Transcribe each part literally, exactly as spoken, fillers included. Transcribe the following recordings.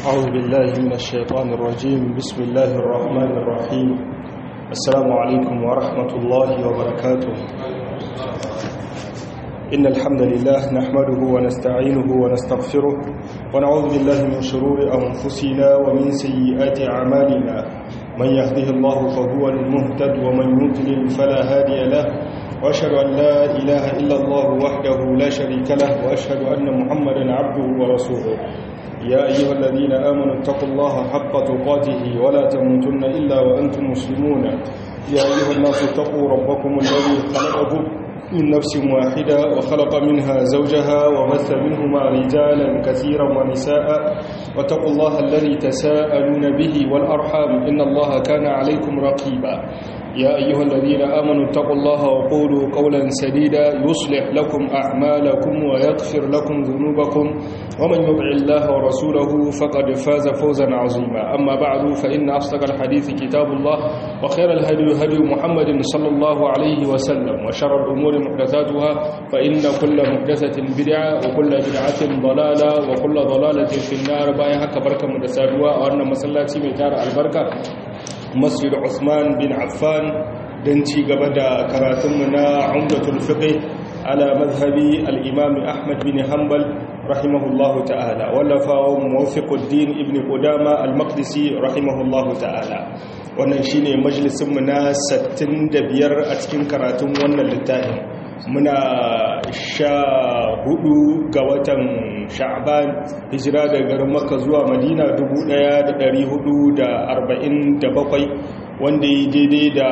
أعوذ بالله من الشيطان الرجيم. بسم الله الرحمن الرحيم. السلام عليكم ورحمة الله وبركاته. إن الحمد لله نحمده ونستعينه ونستغفره ونعوذ بالله من شرور أنفسنا ومن سيئات أعمالنا. من يهده الله فهو المهتد ومن يضلل فلا هادي له، وأشهد أن لا إله إلا الله وحده لا شريك له، وأشهد أن محمدا عبده ورسوله. يا أيها الذين آمنوا اتقوا الله حق تقاته ولا تموتن إلا وأنتم مسلمون. يا أيها الناس اتقوا ربكم الذي خلقكم من نفس واحدة وخلق منها زوجها وبث منهما رجالا كثيرا ونساء، واتقوا الله الذي تساءلون به والأرحام إن الله كان عليكم رقيبا. يا أيها الذين آمنوا اتقوا الله وقولوا قولا سديدا يصلح لكم أعمالكم ويغفر لكم ذنوبكم، ومن يطع الله ورسوله فقد فاز فوزا عظيما. أما بعد، فإن أصدق الحديث كتاب الله، وخير الهدي هدي محمد صلى الله عليه وسلم، وشر الأمور محدثاتها، فإن كل محدثة بدعة وكل بدعة ضلالة وكل ضلالة في النار. بايها كبركة مدسادوا وأن مسلاتي ميتار البركة مسجد عثمان بن عفان دنتي قبدا كراتمنا عمدة الفقه على مذهب الإمام أحمد بن حنبل رحمه الله تعالى، ولفا موفق الدين ابن قدامة المقدسي رحمه الله تعالى. wannan shine majalisin mu na sittin da biyar a cikin karatun wannan littafin. Muna sha hudu ga watan Sha'ban, hijira daga garin Makka zuwa Madina dubu ɗaya da ɗari hudu da arba'in da bakwai, wanda ya daidai da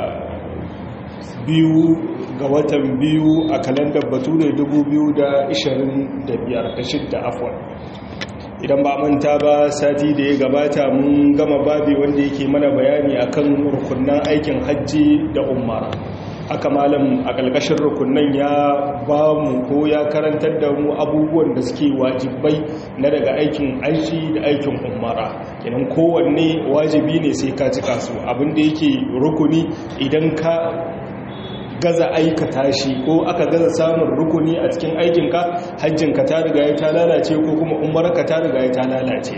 biyu ga watan biyu a kalandar Bature dubu biyu da ishirin da biyar da shidda afwan. Idan ba manta ba, sati da ya gabata mun gama babi wanda yake mana bayani akan rukunan aikin hajji da umara. Aka malam a ƙarƙashin rukunan ya ba mu ko ya karantar da mu abubuwan da suke wajibai na daga aikin hajji da aikin umara. Kenan kowanne wajibi ne sai ka cika su. Abin da yake rukuni idan ka gaza aikata shi ko aka gaza samun rukuni a cikin aikinka, hajjinka ta riga ya ta lalace ko kuma umarka ta riga ya ta lalace,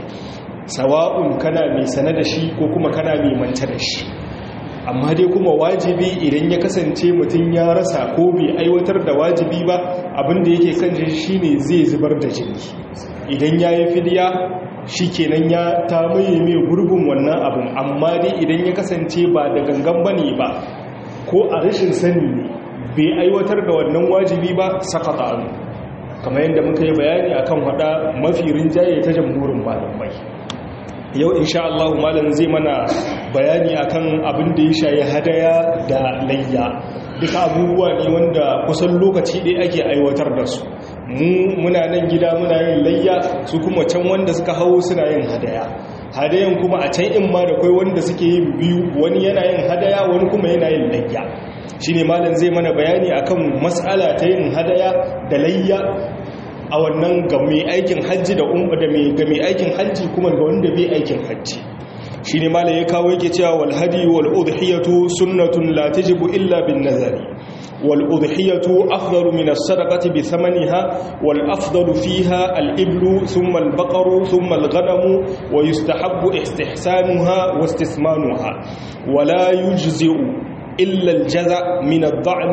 sawa'un kana mai sana da shi ko kuma kana mai manta da shi. Amma dai kuma wajibi idan ya kasance mutum ya rasa ko bai aiwatar da wajibi ba, abinda yake kan shi ne zai zubar da jini. Idan ya yi fidiya shi kenan ya tamaye mai gurbin wannan abin. Amma dai idan ya kasance ba da gangan bane ba ko a rashin sani ne bai aiwatar da wannan wajibi ba, sakata an, kamar yadda muka yi bayani akan hada mafi rinjaye ta jamhurin malamai. Yau insha Allah malam zai mana bayani akan abin da ya shayi hadaya da layya. Duka abubuwa ne wanda kusan lokaci ɗaya ake aiwatar da su. Mu muna nan gida muna yin layya, su kuma can wanda suka hau suna yin hadaya. Hadayan kuma a can in ma da kai wanda suke yin biyu, wani yana yin hadaya wani kuma yana yin layya. Shine malam zai mana bayani akan mas'ala ta yin hadaya da layya a wannan ga mai aikin hajji da umma da mai ga mai aikin hajji kuma ga wanda bai aikin hajji. Shine malam ya kawo yake cewa wal hadi wal udhiyatu sunnatun la tajibu illa bin nazari. والأضحية أفضل من الصدقة بثمنها، والأفضل فيها الإبل ثم البقر ثم الغنم، ويستحب استحسانها واستثمانها، ولا يجزئ إلا الجزع من الضعن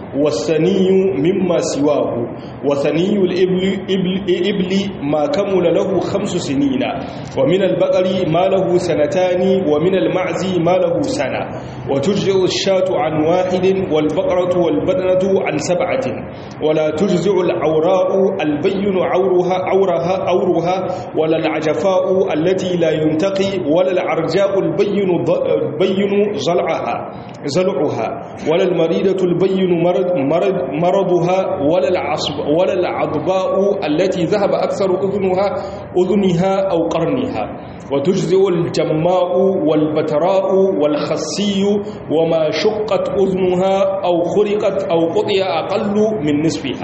والثني مما سواه، وثني الإبل إبل إبل ما كمل له خمس سنين، ومن البقر ما له سنتان، ومن المعز ما له سنة، وتجزئ الشاة عن واحد، والبقرة والبدنة عن سبعة، ولا تجزئ العوراء البين عورها عورها عورها، ولا العجفاء التي لا ينتقي، ولا العرجاء البين بين ضلعها زلعها، ولا المريضة البين مرض مرض مرضها، ولا العصب ولا العضباء التي ذهب أكثر أذنها أذنها أو قرنها، وتجزئ الجماء والبتراء والخسي وما شقت أذنها أو خرقت أو قطع أقل من نصفها.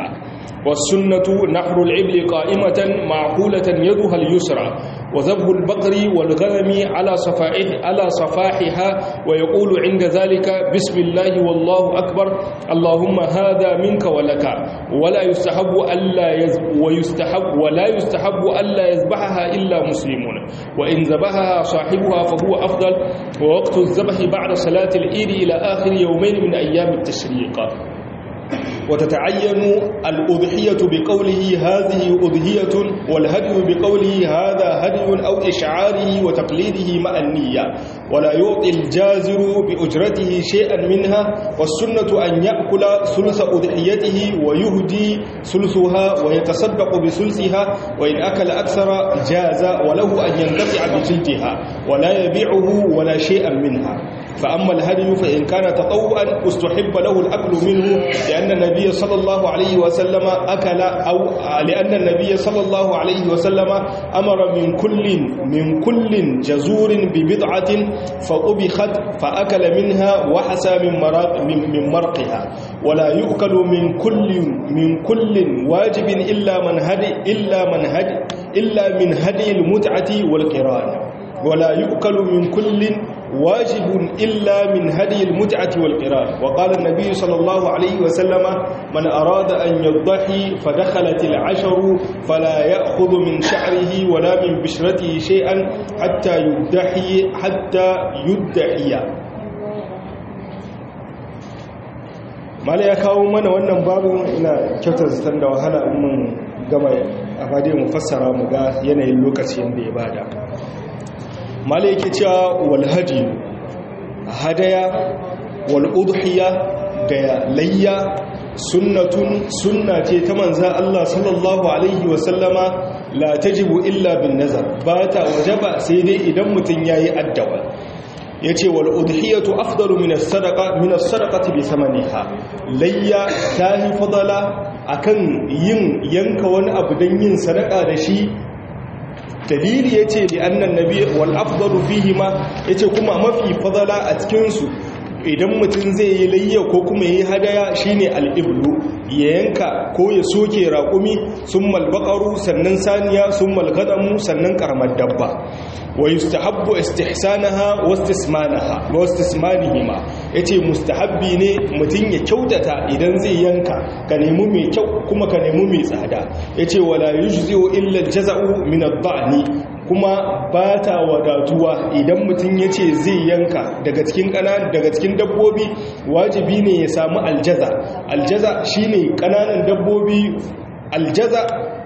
والسنة نحر العبل قائمة معقولة يدها اليسرى وذبح البقر والغنم على صفائح على صفاحها ويقول عند ذلك بسم الله والله أكبر اللهم هذا منك ولك ولا يستحب ألا ويستحب ولا يستحب ألا يذبحها إلا مسلمون وإن ذبحها صاحبها فهو أفضل ووقت الذبح بعد صلاة العيد إلى آخر يومين من أيام التشريق. وتتعين الأضحية بقوله هذه أضحية والهدي بقوله هذا هدي أو إشعاره وتقليده مع النية ولا يعطي الجازر بأجرته شيئا منها والسنة أن يأكل ثلث أضحيته ويهدي ثلثها ويتصدق بثلثها وإن أكل أكثر جاز وله أن ينتفع بجلدها ولا يبيعه ولا شيئا منها. فأما الهدي فإن كان تطوعا استحب له الأكل منه لأن النبي صلى الله عليه وسلم أكل أو لأن النبي صلى الله عليه وسلم أمر من كل من كل جزور ببضعة فأبخت فأكل منها وحسى من مرق من مرقها ولا يؤكل من كل من كل واجب إلا من هدي إلا من هدي إلا من هدي المتعة والقران ولا يؤكل من كل واجب إلا من هدي المتعة والقران. وقال النبي صلى الله عليه وسلم من أراد أن يضحي فدخلت العشر فلا يأخذ من شعره ولا من بشرته شيئا حتى يدحي حتى يدحي. ما لا يكاو من wannan babu ina kyautar zaton da wahala mun gama afade mu fassara mu ga yanayin lokacin da ya bada. mala yake cewa wal hadi hadaya wal udhiya da layya sunnatun sunna ce ta manzo Allah sallallahu alaihi wa sallama la tajibu illa bin nazar ba ta wajaba sai dai idan mutun yayi addawa yace wal udhiyatu afdalu min as-sadaqa min as-sadaqati bi thamaniha layya tahi fadala akan yin yanka wani abu dan yin sadaka da shi. dalili yace li annan nabi wal afdalu fihima yace kuma mafi fadala a cikin su idan mutum zai yi layya ko kuma yi hadaya shine al-iblu ya yanka ko ya soke raƙumi summal baqaru sannan saniya summal gadamu sannan karamar dabba wa yustahabbu istihsanaha wa istismanaha wa istismanihima yace mustahabbi ne mutum ya kyautata idan zai yanka ka nemi mai kyau kuma ka nemi mai tsada yace wala yujzi'u illa al-jaza'u min ad-da'ni kuma ba ta wadatuwa idan mutum ya ce zai yanka daga cikin ƙananan daga cikin dabbobi wajibi ne ya samu aljaza aljaza shine ƙananan dabbobi aljaza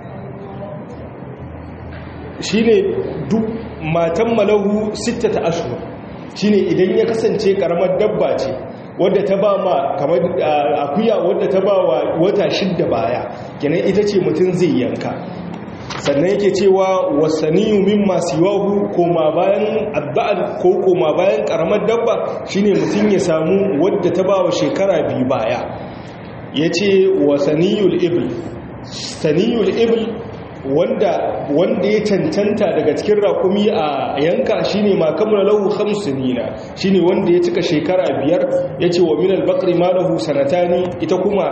shine duk matan malahu sittata ashhur shine idan ya kasance karamar dabba ce wadda ta ba ma kamar akuya wadda ta ba wa wata shidda baya kenan ita ce mutum zai yanka. sannan yake cewa wasaniyu mimma siwahu koma bayan adda'al ko koma bayan karamar dabba shine mutum ya samu wadda ta bawa shekara biyu baya yace wasaniyul ibl saniyul ibl wanda wanda ya cancanta daga cikin raƙumi a yanka shine ma kamala lahu khamsinina shine wanda ya cika shekara biyar yace wa minal baqri ma lahu sanatani ita kuma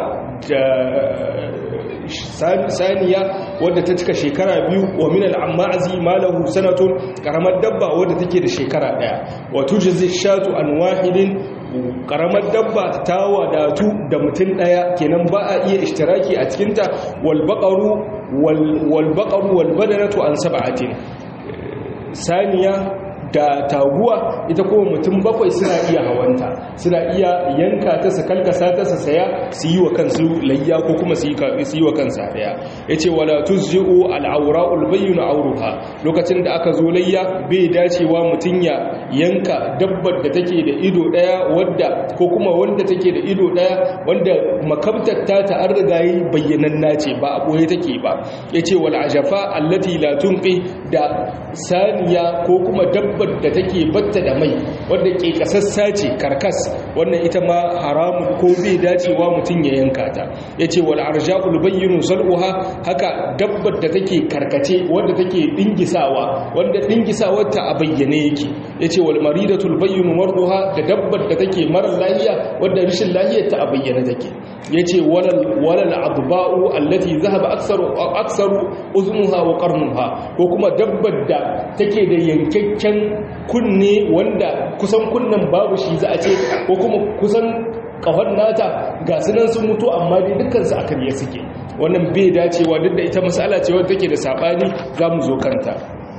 saniya wadda ta cika shekara biyu wa min al-ammazi malahu sanatun karamar dabba wadda take da shekara daya wa tujzi shatu an wahidin karamar dabba ta wadatu da mutum daya kenan ba a iya ishtiraki a cikin ta wal baqaru wal baqaru wal badanatu an sab'atin saniya da taguwa ita kuma mutum bakwai suna iya hawanta suna iya yanka ta su kalkasa ta su saya su yi wa kansu layya ko kuma su yi wa kansa daya yace wala tuzji'u al-awra'ul bayyin awruha lokacin da aka zo layya bai dacewa mutum ya yanka dabbar da take da ido daya wadda ko kuma wanda take da ido daya wanda makabtar ta ta an riga yi bayyananna ce ba a boye take ba yace wal ajafa allati la tunqi da saniya ko kuma dabbar dabbar da take batta da mai wanda ke kasassa ce karkas wannan ita ma haramun ko bai dacewa mutum ya yanka ta yace wal arja'ul bayyinu zal'uha haka dabbar da take karkace wanda take dingisawa wanda dingisawar ta a bayyane yake yace wal maridatul bayyinu marduha da dabbar da take mara lafiya wanda rishin lafiyar ta a bayyane take yace walal walal adba'u allati zahaba aktsaru aktsaru uzmuha wa qarnuha ko kuma dabbar da take da yankakken kunne wanda kusan kunnen babu shi za a ce ko kuma kusan kafan nata ga sunan sun mutu amma dai dukkan su akan ya suke wannan bai dacewa duk da ita mas'ala ce wadda take da sabani zamu zo kanta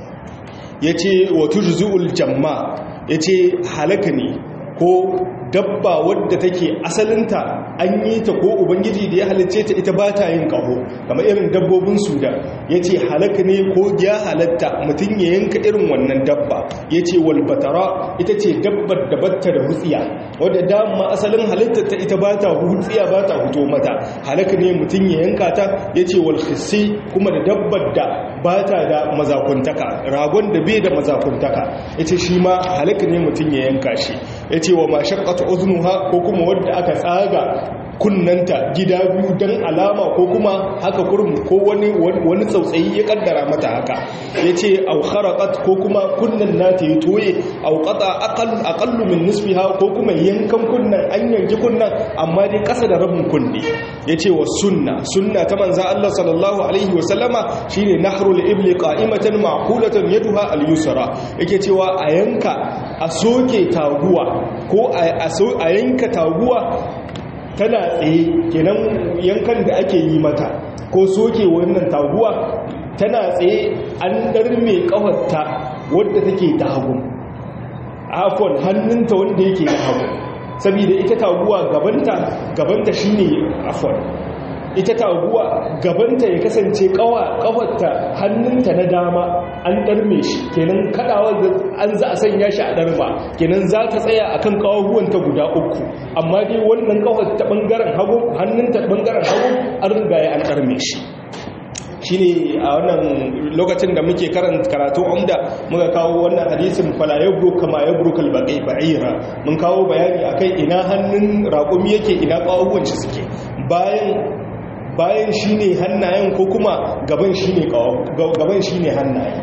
yace wa tujzu'ul jamma yace halaka ne ko dabba wadda take asalinta an yi ta ko ubangiji da ya halicce ta ita ba ta yin kaho kamar irin dabbobin suda ya ce halaka ne ko ya halatta mutum ya yanka irin wannan dabba ya ce walbatara ita ce dabbar da batta da hutsiya wadda dama asalin halittar ta ita ba ta hutsiya ba ta huto mata halaka ne mutum ya yanka ta ya ce walhissi kuma da dabbar da ba ta da mazakuntaka ragon da bai da mazakuntaka ya ce shi ma halaka ne mutum ya yanka shi ya ce wa mashaqqatu uznuha ko kuma wadda aka tsaga kunnanta gida biyu dan alama ko kuma haka kurum ko wani wani tsautsayi ya kaddara mata haka yace aw kharaqat ko kuma kunnan nata ya toye aw qata aqall aqallu min nisfiha ko kuma yankan kunnan an yanki kunnan amma dai kasa da rabin kunne yace wa sunna sunna ta manzo Allah sallallahu alaihi wa sallama shine nahrul ibli qa'imatan ma'qulatan yaduha al-yusra yake cewa a yanka a soke taguwa ko a yanka taguwa tana tsaye kenan yankan da ake yi mata ko soke wannan taguwa tana tsaye an darme kafarta wadda take ta hagu afon hannunta wanda yake ta hagu saboda ita taguwa gabanta gabanta shine afon ita taguwa gabanta ya kasance kafarta hannunta na dama an darme shi kenan kadawar an za a sanya shi a darma kenan za ta tsaya akan kawahuwanta guda uku amma dai wannan kawar ta bangaren hagu hannunta bangaren hagu an riga ya an darme shi shine a wannan lokacin da muke karanta karatu umda muka kawo wannan hadisin fala yabru kama yabru kal baqi ba'ira mun kawo bayani akai ina hannun raƙumi yake ina kawahuwan shi suke bayan bayan shi ne hannayen ko kuma gaban shi ne gaban shi ne hannaye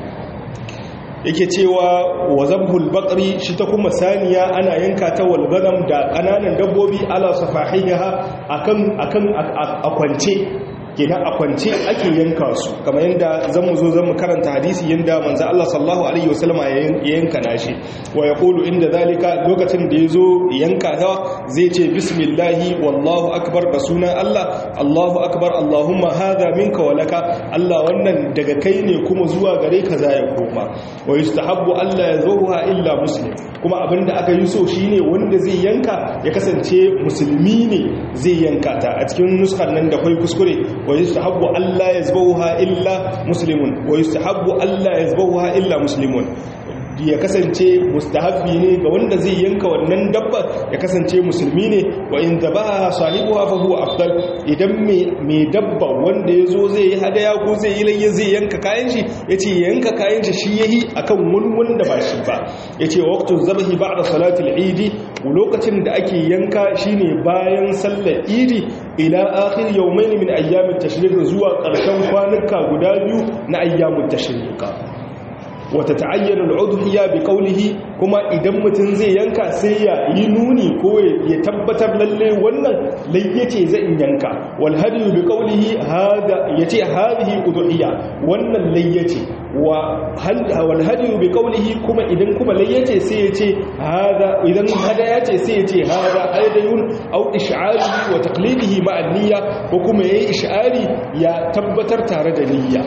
yake cewa wa zabhul baqri shi ta kuma saniya ana yanka ta wal ganam da kananan dabbobi ala safahiha akan akan akwance kenan a kwance ake yanka su kamar yadda zan mu zo zan mu karanta hadisi yadda manzo Allah sallallahu alaihi wasallam ya yanka nashi wa yaqulu inda zalika lokacin da yazo yanka ta zai ce bismillahi wallahu akbar da sunan Allah Allahu akbar Allahumma hadha minka wa laka Allah wannan daga kai ne kuma zuwa gare ka za ya koma wa yustahabbu alla yazuha illa muslim kuma abinda aka yi so shine wanda zai yanka ya kasance musulmi ne zai yanka ta a cikin nuskar nan da kai kuskure ويستحب ألا يزبوها إلا مسلمون ويستحب ألا يزبوها إلا مسلمون ya kasance mustahabbi ne ga wanda zai yanka wannan dabba ya kasance musulmi ne wa in dabaha sahibuha fa huwa afdal idan me dabba wanda yazo zai yi hadaya ko zai yi layya zai yanka kayan shi yace yanka kayan shi shi yahi akan wani wanda ba shi ba yace waqtu zabahi ba'da salatil eid lokacin da ake yanka shine bayan sallar eid ila akhir yawmayn min ayyamit tashriq zuwa karshen kwanuka guda biyu na ayyamut tashriq wata ta'ayyana al'udhiyya bi qawlihi kuma idan mutun zai yanka sai ya yi nuni ko ya tabbatar lalle wannan layyace zai yanka wal hadiyu bi qawlihi hada yace hadhihi udhiyya wannan layyace wa hal wal hadiyu bi qawlihi kuma idan kuma layyace sai yace hada idan hada yace sai yace hada aydayun aw ish'ari wa taqlidihi ma'a niyya ko kuma yayi ish'ari ya tabbatar tare da niyya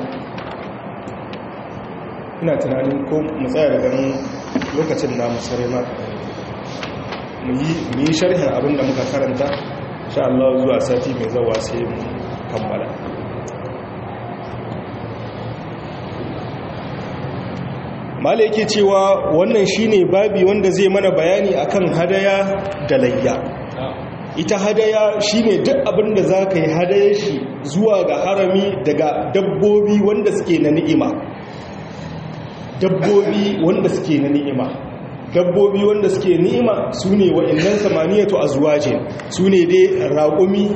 ina tunanin ko mu tsaya daga nan lokacin na musare ma mu yi sharhin abin da muka karanta insha Allah zuwa sati mai zawa sai mu kammala mala yake cewa wannan shine babi wanda zai mana bayani akan hadaya da layya ita hadaya shine duk abin da zaka yi hadaya shi zuwa ga harami daga dabbobi wanda suke na ni'ima dabbobi wanda suke na ni'ima dabbobi wanda suke ni'ima su ne wa'annan samaniyatu azwajin su ne dai raƙumi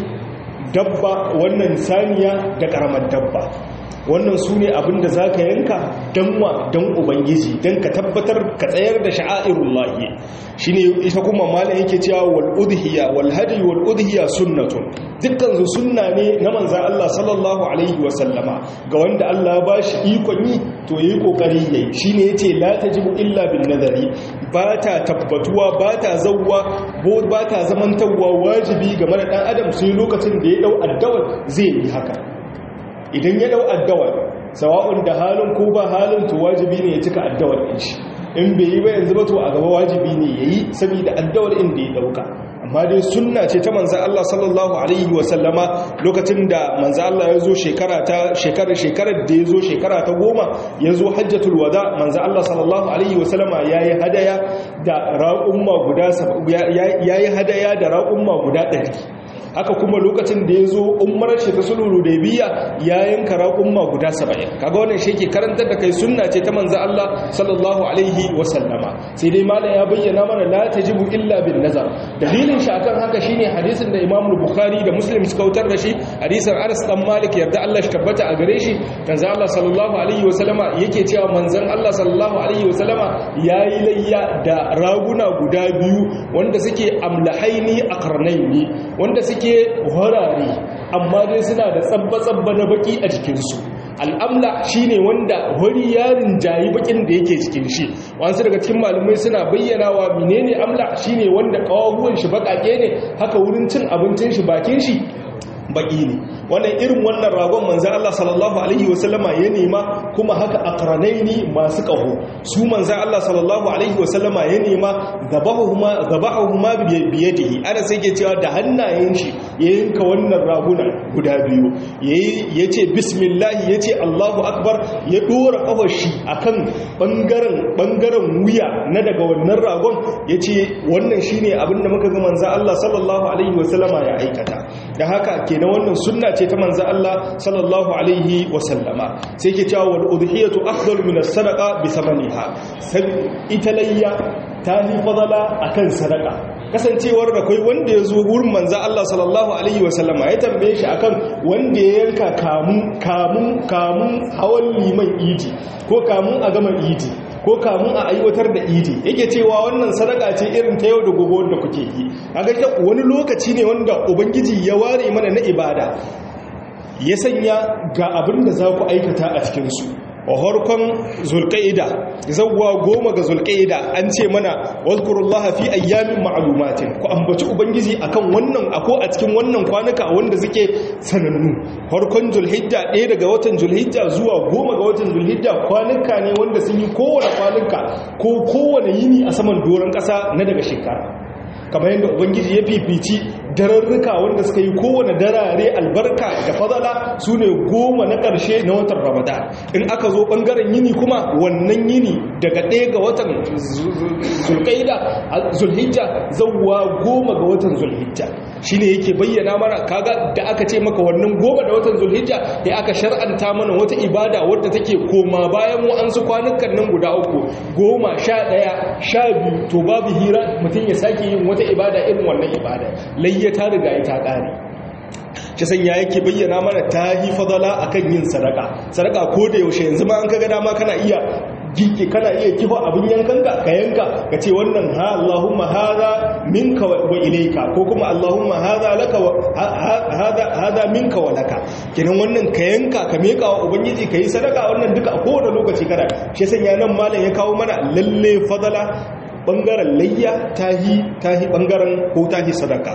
dabba wannan saniya da ƙaramar dabba wannan su ne abinda za ka yanka don wa don ubangiji don ka tabbatar ka tsayar da sha'airullahi shi ne ita kuma malam yake cewa wal'udhiya walhadi wal'udhiya sunnatun dukkan su sunna ne na manzan Allah sallallahu alaihi wasallama ga wanda Allah ba shi ikon yi to yi kokari yayi shi ne ya ce la tajibu illa bin nazari ba ta tabbatuwa ba ta zauwa ba ta zamantarwa wajibi game da ɗan adam sai lokacin da ya ɗau addawar zai yi haka idan ya dau addawar sawa'un da halin ko ba halin to wajibi ne ya cika addawar din shi in bai yi ba yanzu ba to a gaba wajibi ne yayi saboda addawar inda ya dauka amma dai sunna ce ta manzo Allah sallallahu alaihi wa sallama lokacin da manzo Allah ya zo shekara ta shekara shekarar da ya zo shekara ta goma ya zo hajjatul wada manzo Allah sallallahu alaihi wa sallama yayi hadaya da raqumma guda yayi hadaya da raqumma guda ɗari haka kuma lokacin da ya zo umarar shi ta sulhul hudaybiya ya yanka raƙumma guda saba'in kaga wannan shi ke karantar da kai sunna ce ta manzo Allah sallallahu alaihi wa sallama sai dai malam ya bayyana mana la tajibu illa bin nazar dalilin shi akan haka shine hadisin da Imam Bukhari da Muslim suka wutar da shi hadisin Anas dan Malik yarda Allah shi tabbata a gare shi manzo Allah sallallahu alaihi wa sallama yake cewa manzon Allah sallallahu alaihi wa sallama yayi layya da raguna guda biyu wanda suke amlahaini aqrnaini wanda suke ke horare amma dai suna da tsabba-tsabba na baki a jikinsu al'amla shi ne wanda hori yarin jayi bakin da yake cikin shi wasu daga cikin malumai suna bayyana wa menene amla shi ne wanda kawahuwan shi bakake ne haka wurin cin abincin shi bakin shi baki ne wannan irin wannan ragon manzan Allah sallallahu alaihi wasallama ya nema kuma haka aqranaini masu kaho su manzan Allah sallallahu alaihi wasallama ya nema zabahuma zabahuma biyadihi ana sai ke cewa da hannayen shi ya yanka wannan raguna guda biyu yayi yace bismillah yace Allahu akbar ya dora kafar shi akan bangaren bangaren wuya na daga wannan ragon yace wannan shine abinda muka ga manzan Allah sallallahu alaihi wasallama ya aikata da haka kenan wannan sunna ce ta manzo Allah sallallahu alaihi wasallama sai ke cewa wal udhiyatu afdalu min as-sadaqa bi thamaniha sai italayya ta ni fadala akan sadaqa kasancewar da kai wanda ya zo gurin manzo Allah sallallahu alaihi wasallama ya tambaye shi akan wanda ya yanka kamun kamun kamun hawan liman idi ko kamun a gama idi ko kamun a aiwatar da idi yake cewa wannan sadaka ce irin ta yau da gobe wanda kuke yi kaga wani lokaci ne wanda ubangiji ya ware mana na ibada ya sanya ga abin da za ku aikata a cikin su a harkon zulqa'ida zawwa goma ga zulqa'ida an ce mana wazkurullaha fi ayyamin ma'lumatin ku ambaci ubangiji akan wannan ako a cikin wannan kwanuka wanda suke sanannu harkon zulhijja ɗaya daga watan zulhijja zuwa goma ga watan zulhijja kwanuka ne wanda sun yi kowane kwanuka ko kowane yini a saman doron ƙasa na daga shekara kamar yadda ubangiji ya fifici dararruka wanda suka yi kowane darare albarka da fadala su ne goma na ƙarshe na watan ramadan in aka zo ɓangaren yini kuma wannan yini daga ɗaya ga watan zulƙaida zulhijja zauwa goma ga watan zulhijja shi ne yake bayyana mana kaga da aka ce maka wannan goma da watan zulhijja ya aka shar'anta mana wata ibada wadda take koma bayan wa'ansu kwanukan nan guda uku goma sha ɗaya sha biyu to babu hira mutum ya sake yin wata ibada irin wannan ibada layya ta riga ita ƙare shi sanya yake bayyana mana ta yi fadala akan yin sadaka sadaka ko da yaushe yanzu ma an kaga dama kana iya gike kana iya kifa abin yankanka ka yanka ka ce wannan ha Allahumma hadha minka wa ilayka ko kuma Allahumma hadha laka wa hadha hadha minka wa laka kidan wannan ka yanka ka meka wa ubangiji kai sadaka wannan duka a kowane lokaci kada shi sanya nan malam ya kawo mana lalle fadala bangaren layya tahi tahi bangaren ko tahi sadaka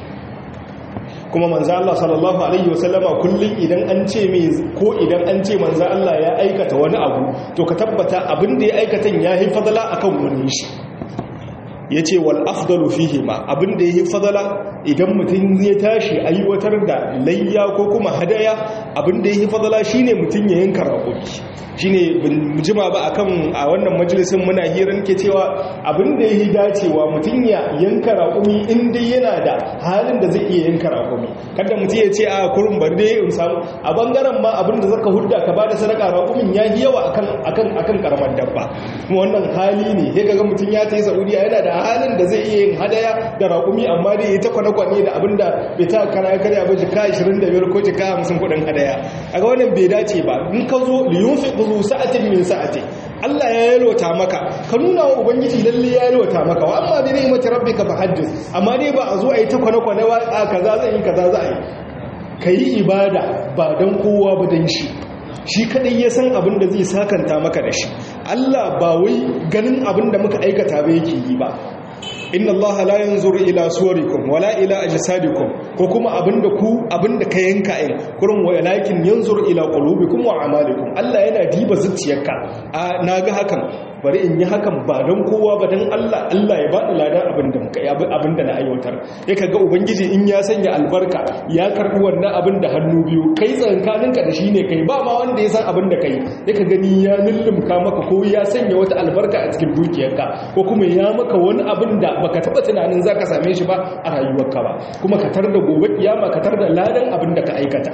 kuma manzo Allah sallallahu alaihi wasallama kullun idan an ce me ko idan an ce manzo Allah ya aikata wani abu to ka tabbata abin da ya aikatan yayi fadala akan wani shi yace wal afdalu fihi ma abinda yake fadala idan mutum ya tashi aiwatar da layya ko kuma hadaya abinda yake fadala shine mutum ya yanka raƙumi shine bin jima ba akan a wannan majalisin muna hirar ke cewa abinda yake dacewa mutum ya yanka raƙumi in dai yana da halin da zai iya yanka raƙumi kada mutum ya ce a kurun bar dai in samu a bangaren ma abinda zaka hudda ka bada sadaka raƙumin ya yi yawa akan akan akan karamar dabba kuma wannan hali ne sai kaga mutum ya tafi Saudiya yana da halin da zai iya yin hadaya da raƙumi amma dai ya ta kwane-kwane da abinda bai ta kana karya ba jika ashirin da biyar ko jika hamsin kudin hadaya a ga wannan bai dace ba in ka zo liyunfi ƙuzu sa'atin min sa'ati Allah ya yalwata maka ka nuna wa ubangiji lalle ya yalwata maka wa amma bi ni'mati rabbika fahaddith amma dai ba a zo a yi ta kwane-kwane wa a kaza zai yi kaza za a yi kai ibada ba dan kowa ba dan shi shi kadai ya san abin da zai sakanta maka da shi Allah ba wai ganin abin da muka aikata ba yake yi ba inna allaha la yanzuru ila suwarikum wala ila ajsadikum ko kuma abinda ku abinda ka yanka in kurun walakin yanzuru ila qulubikum wa a'malikum Allah yana diba zuciyarka a naga hakan bari in yi hakan ba don kowa ba don Allah Allah ya bada ladan abinda muka yi abinda na aiwatar yaka ga ubangiji in ya sanya albarka ya karbi wannan abinda hannu biyu kai tsankaninka da shi ne kai ba ma wanda ya san abinda kai yaka gani ya lullumka maka ko ya sanya wata albarka a cikin dukiyarka ko kuma ya maka wani abinda baka taba tunanin zaka same shi ba a rayuwarka ba kuma ka tar da gobe kiyama ka tar da ladan abinda ka aikata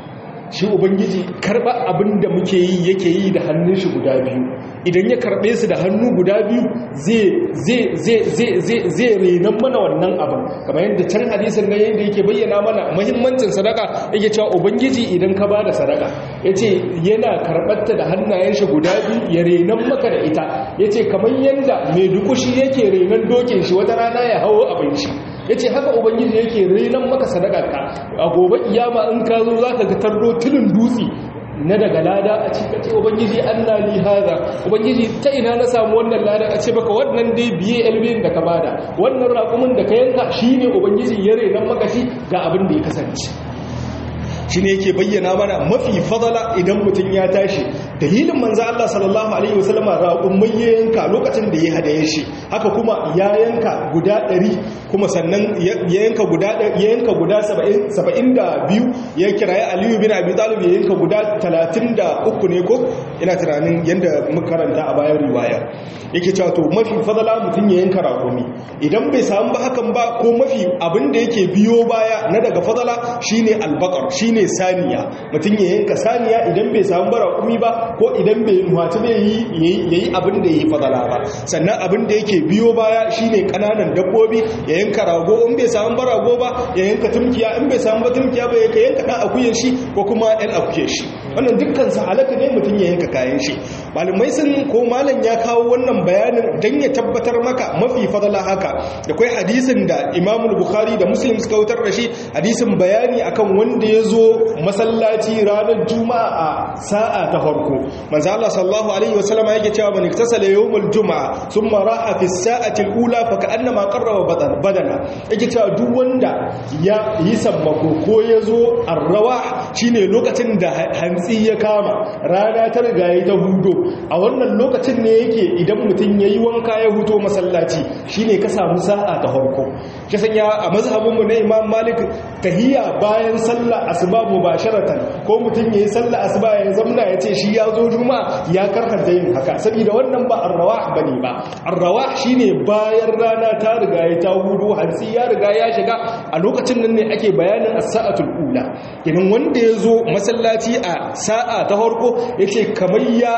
shi ubangiji karba abinda muke yi yake yi da hannun shi guda biyu idan ya karbe su da hannu guda biyu zai zai zai zai zai zai renan mana wannan abin kamar yadda can hadisin nan yadda yake bayyana mana muhimmancin sadaka yake cewa ubangiji idan ka bada sadaka yace yana karbarta da hannayen shi guda biyu ya renan maka da ita yace kamar yanda mai dukushi yake renan dokin shi wata rana ya hawo abin shi yace haka ubangiji yake renan maka sadakarka a gobe kiyama in ka zo zaka ga tardo tulun dutsi na daga lada a cikin ce ubangiji anna li hada ubangiji ta ina na samu wannan lada a ce baka wannan dai biye elbin da ka bada wannan raƙumin da ka yanka shine ubangiji ya renan maka shi ga abin da ya kasance shi ne yake bayyana mana mafi fadala idan mutum ya tashi dalilin manzo Allah sallallahu alaihi wasallama raƙumai ya yanka lokacin da ya hadaye shi haka kuma ya yanka guda ɗari kuma sannan ya yanka guda ya yanka guda saba'in da biyu ya kiraye Aliyu bin Abi Talib ya yanka guda talatin da uku ne ko ina tunanin yanda muka karanta a bayan riwaya yake cewa to mafi fadala mutum ya yanka raƙumi idan bai samu ba hakan ba ko mafi abin da yake biyo baya na daga fadala shine albaqar shine ne saniya mutum ya yanka saniya idan bai samu barakumi ba ko idan bai nuwaci bai yi yayi abin da yayi fadala ba sannan abin da yake biyo baya shine kananan dabbobi ya yanka rago in bai samu barago ba ya yanka tumkiya in bai samu ba tumkiya ba ya yanka dan akuyan shi ko kuma ɗan akuyan shi wannan dukkan su halaka ne mutum ya yanka kayan shi malamai sun ko malam ya kawo wannan bayanin dan ya tabbatar maka mafi fadala haka da kai hadisin da Imam Bukhari da Muslim suka wutar da shi hadisin bayani akan wanda ya zo masallaci ranar juma'a a sa'a ta farko manzo Allah sallallahu alaihi wasallam yake cewa man iktasala yawmul juma'a thumma raha fi sa'ati al-ula fa ka'annama qarraba badana yake cewa duk wanda ya yi sammako ko ya zo arrawa shine lokacin da hantsi ya kama rana ta riga ya ta hudo a wannan lokacin ne yake idan mutum yayi wanka ya huto masallaci shine ka samu sa'a ta farko shi sanya a mazhabin mu na Imam Malik tahiyya bayan sallah asuba mubasharatan ko mutum yayi sallah asuba ya zamna ya ce shi ya zo juma'a ya karhanta yin haka saboda wannan ba arrawah bane ba arrawah shine bayan rana ta riga ya ta hudu hansi ya riga ya shiga a lokacin nan ne ake bayanin as-sa'atul ula idan wanda ya zo masallaci a sa'a ta farko yace kamar ya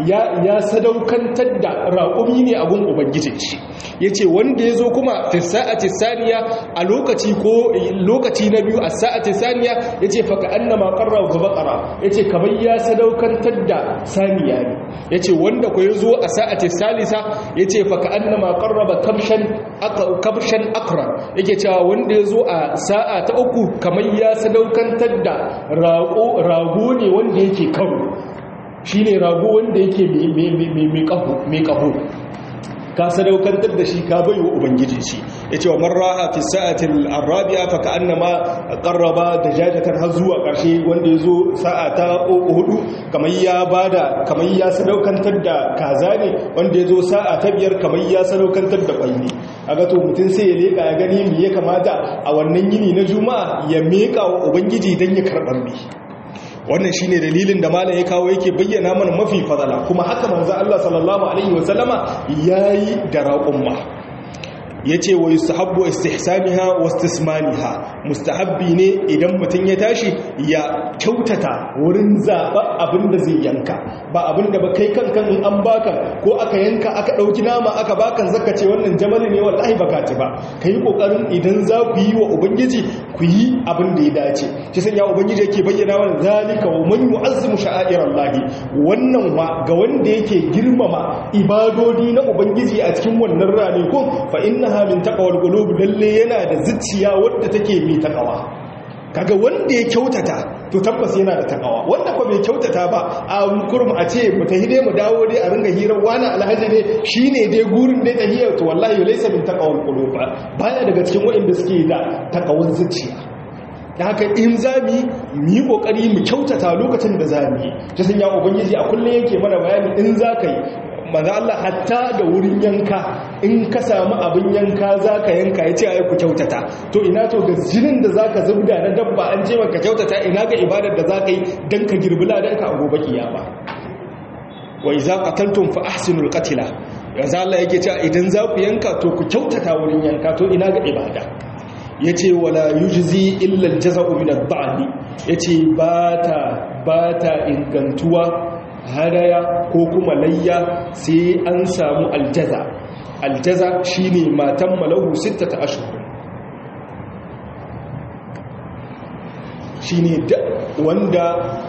ya sadaukantar da raƙumi ne a gun ubangijin shi yace wanda ya zo kuma fi sa'ati saniya a lokaci ko lokaci na biyu a sa'ati saniya yace fa ka annama qarraba baqara yace kamar ya sadaukantar da saniya ne yace wanda ko yazo a sa'ati salisa yace fa ka annama qarraba kabshan kabshan akra yake cewa wanda yazo a sa'a ta uku kamar ya sadaukantar da rago rago ne wanda yake karo shine rago wanda yake mai mai mai kaho mai kaho ka sadaukantar da shi ka bai wa ubangiji shi yace wa marraha fi sa'ati al-rabi'a fa ka'annama qarraba dajajatan har zuwa karshe wanda yazo sa'a ta hudu kamar ya bada kamar ya sadaukantar da kaza ne wanda yazo sa'a ta biyar kamar ya sadaukantar da kwai ne kaga to mutun sai ya leka ya gani me ya kamata a wannan yini na juma'a ya meka wa ubangiji dan ya karbar ni wannan shine dalilin da malam ya kawo yake bayyana mana mafi fadala kuma haka manzo Allah sallallahu alaihi wasallama yayi da raqumma yace wa yustahabbu istihsaniha wa istismaniha mustahabbi ne idan mutun ya tashi ya kyautata wurin zaba abinda zai yanka ba abinda ba kai kankan in an baka ko aka yanka aka dauki nama aka baka zaka ce wannan jamali ne wallahi baka ci ba kai kokarin idan za ku yi wa ubangiji ku yi abin da ya dace shi san ya ubangiji yake bayyana wa zalika wa man yu'azzimu sha'airallahi wannan wa ga wanda yake girmama ibadodi na ubangiji a cikin wannan ranakun fa inna min taqwal qulub lalle yana da zuciya wadda take mai takawa kaga wanda ya kyautata to tabbas yana da takawa wanda ko bai kyautata ba a kurum a ce mu tahide mu dawo dai a ringa hirar wani alhaji ne shine dai gurin dai tahiyar to wallahi laysa min taqwal qulub baya daga cikin wanda suke da takawar zuciya da haka in zami mu yi kokari mu kyautata lokacin da zami ta sanya ubangiji a kullun yake mana bayani in zaka yi manzo Allah hatta da wurin yanka in ka samu abin yanka zaka yanka yace ai ku kyautata to ina to ga jinin da zaka zubda na dabba an ce maka kyautata ina ga ibadar da zaka yi dan ka girbila dan ka gobe kiyama wa iza qataltum fa ahsinul qatla yanzu Allah yake cewa idan za ku yanka to ku kyautata wurin yanka to ina ga ibada yace wala yujzi illa aljaza'u min ad-da'n yace bata bata ingantuwa hadaya ko kuma layya sai an samu aljaza aljaza shine matan malahu sittata ashhur shine wanda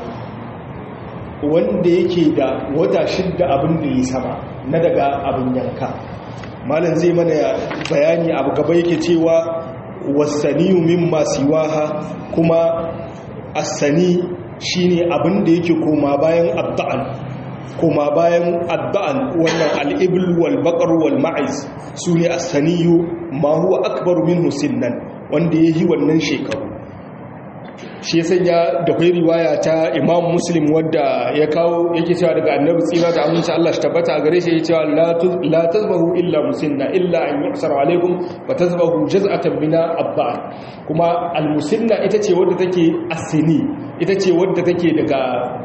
wanda yake da wata shidda abin da yi sama na daga abin yanka malam zai mana bayani abu gaba yake cewa wasaniyu mimma siwaha kuma asani shine abin da yake koma bayan adda'an koma bayan adda'an wannan al-ibl wal baqar wal ma'iz sune as-saniyu ma huwa akbar minhu sinnan wanda yayi wannan shekaru shi ya sanya da kai riwaya ta Imam Muslim wadda ya kawo yake cewa daga Annabi tsira da aminci Allah shi tabbata gare shi yake cewa la tazbahu illa musinna illa an yuhsara alaikum wa tazbahu jaz'atan min ad-da'r kuma al-musinna ita ce wadda take as-sini ita ce wadda take daga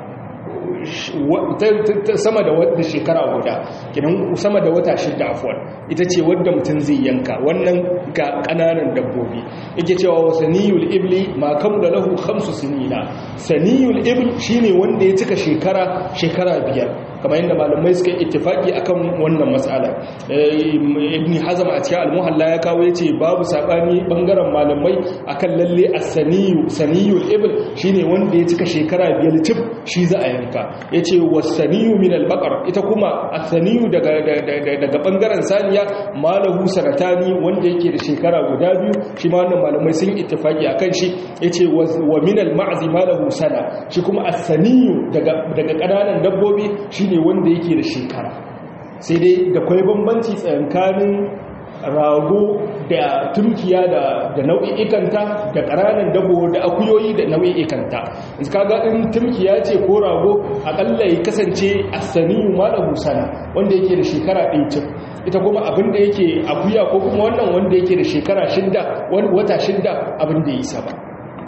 sama da wadda shekara guda kinan sama da wata shida afwan ita ce wadda mutum zai yanka wannan ga kananan dabbobi yake cewa wasaniyul ibli ma kamda lahu khamsu sinina saniyul ibl shine wanda ya cika shekara shekara biyar kamar yadda malamai suka ittifaki akan wannan mas'ala ibn hazm a cikin al-muhalla ya kawo yace babu sabani bangaren malamai akan lalle as-saniyu saniyul ibl shine wanda ya cika shekara biyar cif shi za a yanka yace was-saniyu min al-baqar ita kuma as-saniyu daga daga bangaren saniya malahu sanatani wanda yake da shekara guda biyu shi ma wannan malamai sun ittifaki akan shi yace wa min al-ma'zi malahu sana shi kuma as-saniyu daga daga kananan dabbobi shi ne wanda yake da shekara sai dai da kwai bambanci tsakanin rago da turkiya da da nau'i'ikanta da ƙananan dabo da akuyoyi da nau'i'ikanta yanzu kaga in turkiya ce ko rago akalla ya kasance asaniyu ma da busana wanda yake da shekara ɗaya cif ita kuma abin da yake akuya ko kuma wannan wanda yake da shekara shidda wani wata shidda abin da ya isa ba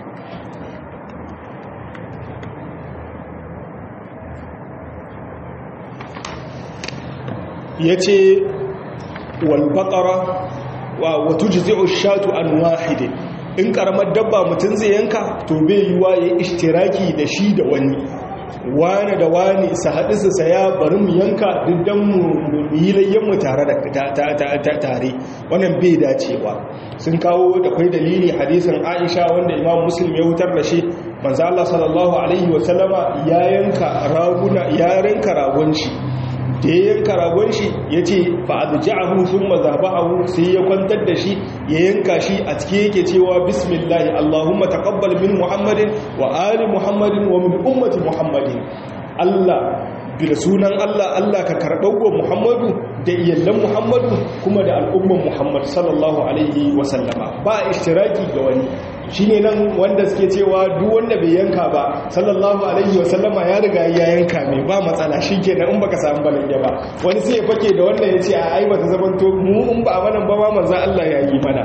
ya ce walbaƙara wa tujzi'u shatu an wahide in karamar dabba mutum zai yanka to bai yiwa ya ishtiraki da shi da wani wani da wani su haɗu su saya bari mu yanka diddan mu yi layyanmu tare da tare wannan bai dacewa sun kawo da kwai dalili hadisin Aisha wanda Imam Muslim ya wutar da shi manzo Allah sallallahu alaihi wasallama ya yanka raguna ya ranka ragon shi da ya yanka ragon shi ya ce fa'adja'ahu sun mazabahu sai ya kwantar da shi ya yanka shi a cike yake cewa bismillahi Allahumma taqabbal min Muhammadin wa ali Muhammadin wa min ummati Muhammadin Allah bi da sunan Allah Allah ka karɓar wa Muhammadu da iyallan Muhammadu kuma da al'umman Muhammad sallallahu alaihi wasallama ba ishtiraki ga wani shine nan wanda suke cewa duk wanda bai yanka ba sallallahu alaihi wasallama ya riga ya yanka mai ba matsala shikenan in baka samu balage ba wani sai ya fake da wannan yace a ai ba ta zamanto mu in ba amanan ba ma manzo Allah ya yi mana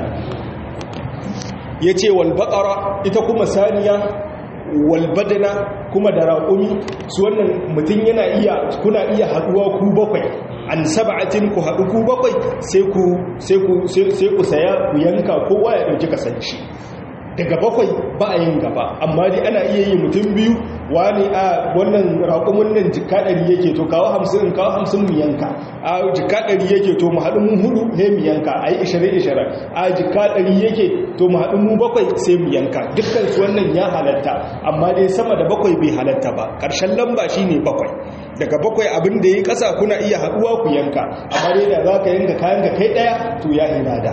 yace wal baqara ita kuma saniya wal badana kuma da raƙumi su wannan mutum yana iya kuna iya haduwa ku bakwai an sab'atin ku haɗu ku bakwai sai ku sai ku sai ku saya ku yanka kowa ya dauki kasance daga bakwai ba a yin gaba amma dai ana iya yi mutum biyu wani a wannan raƙumin nan jika ɗari yake to kawo hamsin in kawo hamsin mu yanka a jika ɗari yake to mu haɗu mu hudu ne mu yanka a yi ishirin ishirin a jika ɗari yake to mu haɗu mu bakwai sai mu yanka dukkan su wannan ya halatta amma dai sama da bakwai bai halatta ba ƙarshen lamba shine bakwai daga bakwai abin da ya yi ƙasa kuna iya haɗuwa ku yanka amma dai da za ka yanka kayan ka kai ɗaya to ya hinada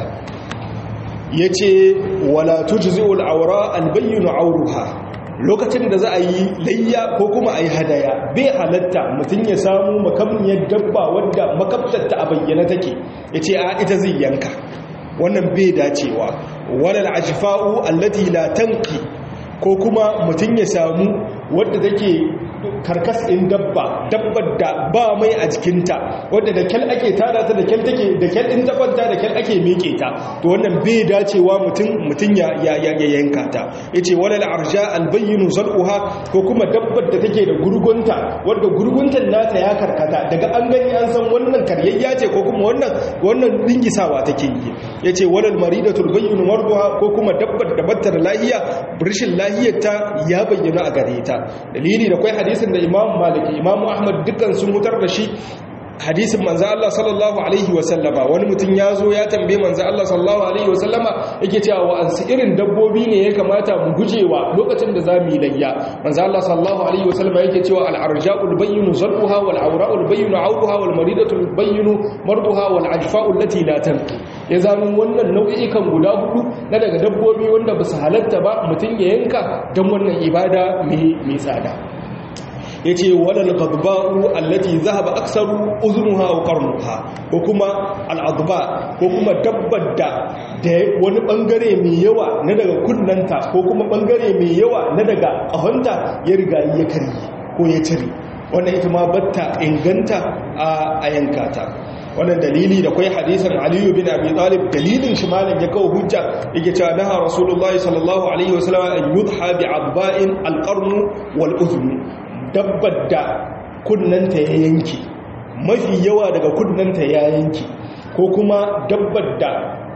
ya ce wala tujzi'ul aura albayyinu auruha lokacin da za a yi layya ko kuma a yi hadaya bai halatta mutum ya samu makamniyar dabba wadda makabtarta a bayyana take ya ce a ita zai yanka wannan bai dacewa walal ajfa'u allati la tanqi ko kuma mutum ya samu wadda take karkas ɗin dabba dabbar da ba mai a jikinta wadda da kyal ake tada ta da kyal take da kyal ɗin tabbanta da kyal ake miƙe ta to wannan bai dacewa mutum mutum ya ya ya yanka ta yace walal arja albayyinu zal'uha ko kuma dabbar da take da gurgunta wadda gurguntan nata ya karkata daga an gani an san wannan karyayya ce ko kuma wannan wannan dingisawa take yi yace walal maridatul bayyinu marduha ko kuma dabbar da battar lahiya rishin lahiyar ta ya bayyana a gare ta dalili da kai hadisin da Imam Malik Imam Ahmad dukkan sun mutar da shi hadisin manzo Allah sallallahu alaihi wasallama wani mutum ya zo ya tambaye manzo Allah sallallahu alaihi wasallama yake cewa wa an irin dabbobi ne ya kamata mu gujewa lokacin da zamu yi layya manzo Allah sallallahu alaihi wasallama yake cewa al arja'ul bayyinu zalquha wal awra'ul bayyinu 'awduha wal maridatul bayyinu marduha wal ajfa'u allati la tanqi ya zanu wannan nau'ikan guda hudu na daga dabbobi wanda ba su halatta ba mutum ya yanka dan wannan ibada mai mai tsada yace walal qadba'u allati dhahaba aktsaru uznuha wa qarnuha ko kuma al adba ko kuma dabbar da da wani bangare mai yawa na daga kunnanta ko kuma bangare mai yawa na daga kahonta ya riga ya kare ko ya cire wannan ita ma batta inganta a yankata wannan dalili da kai hadisin Ali bin Abi Talib dalilin shi malam ya kawo hujja yake cewa naha Rasulullahi sallallahu alaihi wasallam an yudha bi adba'in al-qarn wal udhn dabbar da kunnanta ya yanki mafi yawa daga kunnanta ya yanki ko kuma dabbar da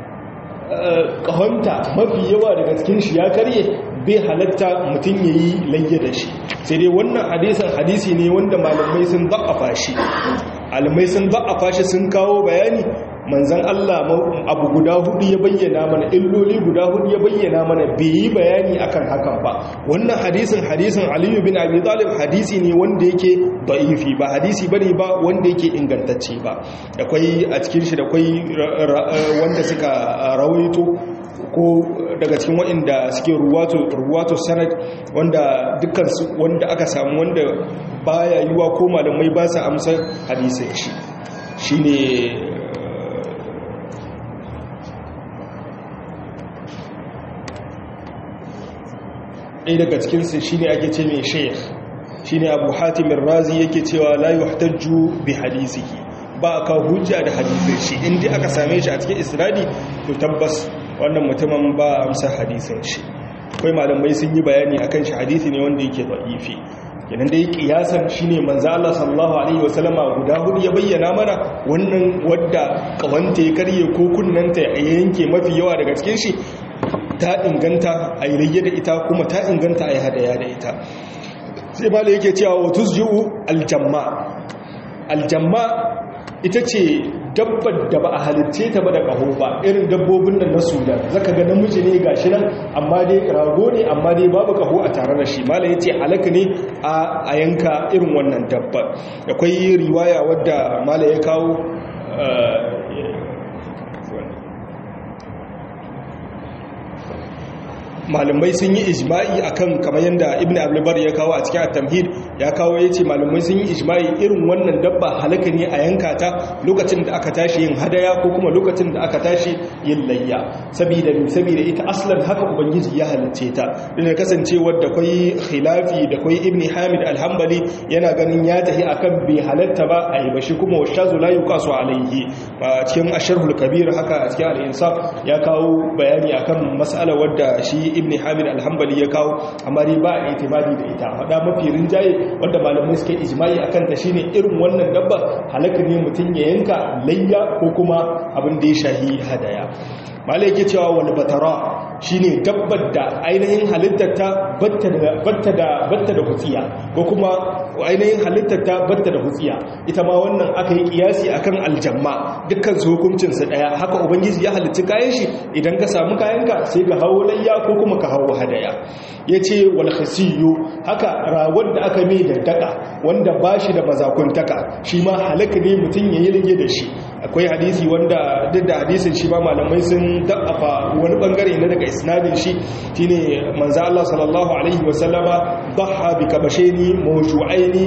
ƙahonta mafi yawa daga cikin shi ya karye bai halatta mutum ya yi layya da shi sai dai wannan hadisan hadisi ne wanda malamai sun za'afa shi alamai sun za'afa shi sun kawo bayani manzan Allah abu guda hudu ya bayyana mana illoli guda hudu ya bayyana mana bai yi bayani akan hakan ba wannan hadisin hadisin Aliyu bin Abi Talib hadisi ne wanda yake da'ifi ba hadisi bane ba wanda yake ingantacce ba akwai a cikin shi da akwai wanda suka rawaito ko daga cikin waɗanda suke ruwato ruwato sanad wanda dukkan su wanda aka samu wanda baya yiwa ko malamai ba su amsa hadisin shi shine ɗaya daga cikinsu shi ne ake ce mai sheikh shi ne abu hatimin razi yake cewa la yuhtajju bi hadisihi ba a kawo hujja da hadisin shi inda aka same shi a cikin isnadi to tabbas wannan mutumin ba a amsa hadisin shi akwai malamai sun yi bayani akan shi hadisi ne wanda yake da'ifi kenan dai kiyasan shine manzo Allah sallallahu alaihi wasallama guda hudu ya bayyana mana wannan wadda kawanta ya karye ko kunnanta ya yanke mafi yawa daga cikin shi ta inganta a yi da ita kuma ta inganta a yi hadaya da ita sai bala yake cewa wa tuzji'u aljamma aljamma ita ce dabbar da ba a halitce ta ba da ƙaho ba irin dabbobin nan na sudan zaka ga namiji ne gashi nan amma dai rago ne amma dai babu ƙaho a tare da shi mala yace halaka ne a yanka irin wannan dabbar akwai riwaya wadda mala ya kawo malamai sun yi ijma'i akan kamar yadda ibn abdulbar ya kawo a cikin at-tamhid ya kawo yace malamai sun yi ijma'i irin wannan dabba halaka ne a yanka ta lokacin da aka tashi yin hadaya ko kuma lokacin da aka tashi yin layya saboda saboda ita aslan haka ubangiji ya halicce ta da kasancewar da kai khilafi da kai ibn hamid al-hanbali yana ganin ya tahi akan bai halatta ba a yi bashi kuma washazu la yuqasu alayhi a cikin asharhul kabir haka a cikin al-insaf ya kawo bayani akan mas'ala wadda shi ibn hamid al-hanbali ya kawo amma dai ba a itibari da ita hada mafi rinjaye wanda malamai suke ijma'i akan ta shine irin wannan dabba halaka ne mutun ya yanka layya ko kuma abin da ya shahi hadaya malai yake cewa wal batara shine dabbar da ainihin halittar ta batta da batta da batta da hutsiya ko kuma ainihin halittar ta batta da hutsiya ita ma wannan aka yi kiyasi akan aljamma dukkan su hukuncin su daya haka ubangiji ya halicci kayan shi idan ka samu kayanka sai ka hawo layya ko kuma ka hawo hadaya yace wal khasiyu haka rawar da aka mai da daka wanda bashi da mazakuntaka shi ma halaka ne mutun yayi rige da shi akwai hadisi wanda duk da hadisin shi ba malamai sun da'afa wani bangare na daga isnadin shi shine manzo Allah sallallahu alaihi wasallama dhaha bi kabasheni mawju'aini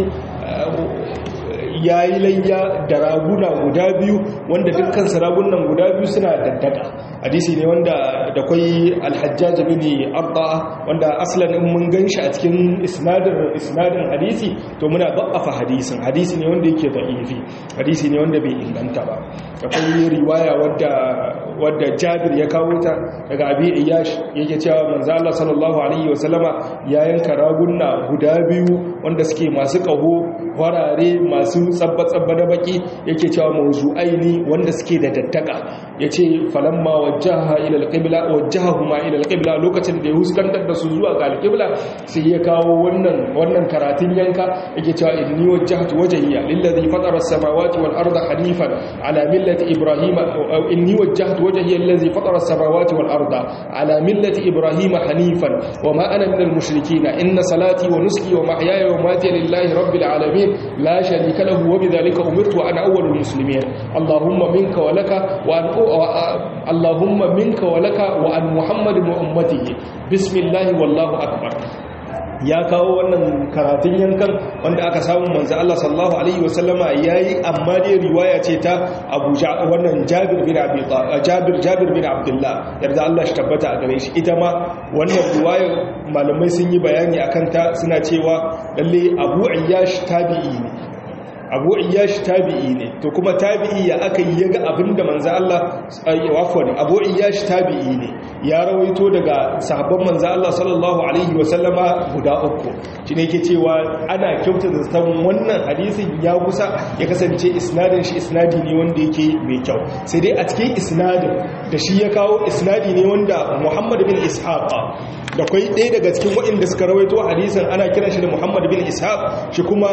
yayi layya da raguna guda biyu wanda dukkan ragunan guda biyu suna daddaka hadisi ne wanda da kai al-hajjaj bin arda wanda aslan in mun ganshi a cikin isnadin isnadin hadisi to muna da'afa hadisin hadisi ne wanda yake da'ifi hadisi ne wanda bai inganta ba akwai riwaya wadda wadda Jabir ya kawo ta daga Abi Iyash yake cewa manzo Allah sallallahu alaihi wasallama ya yanka raguna guda biyu wanda suke masu kaho warare masu tsabba-tsabba da baki yake cewa mawzu'aini wanda suke da daddaka yace falamma wajjaha ila alqibla wajjahahuma ila alqibla lokacin da ya huskantar da su zuwa ga alqibla sai ya kawo wannan wannan karatun yanka yake cewa inni wajjahtu wajhiya lillazi fatara as-samawati wal arda hanifan ala millati ibrahima inni wajjahtu wajhiya lillazi fatara as-samawati wal arda ala millati ibrahima hanifan wama ana minal mushrikeen inna salati wa nusuki wa mahyaya wa mamati lillahi rabbil alamin la sharika lahu wa bidhalika umirtu wa ana awwalul muslimin allahumma minka wa laka wa an allahumma minka wa laka wa an muhammadin wa ummatihi bismillah wallahu akbar ya kawo wannan karatun yankan wanda aka samu manzo Allah sallallahu alaihi wasallama yayi amma dai riwaya ce ta Abu wannan Jabir bin Abi Jabir Jabir bin Abdullah yarda Allah shi tabbata a gare shi ita ma wannan riwaya malamai sun yi bayani akan ta suna cewa lalle Abu Ayyash tabi'i ne Abu Ayyash tabi'i ne to kuma tabi'i ya aka yi yaga abinda manzo Allah wafwan Abu Ayyash tabi'i ne ya rawaito daga sahabban manzo Allah sallallahu alaihi wasallama guda uku shine yake cewa ana kyautata san wannan hadisin ya kusa ya kasance isnadin shi isnadi ne wanda yake mai kyau sai dai a cikin isnadin da shi ya kawo isnadi ne wanda Muhammad bin Ishaq da kai ɗaya daga cikin waɗanda suka rawaito hadisin ana kiran shi da Muhammad bin Ishaq shi kuma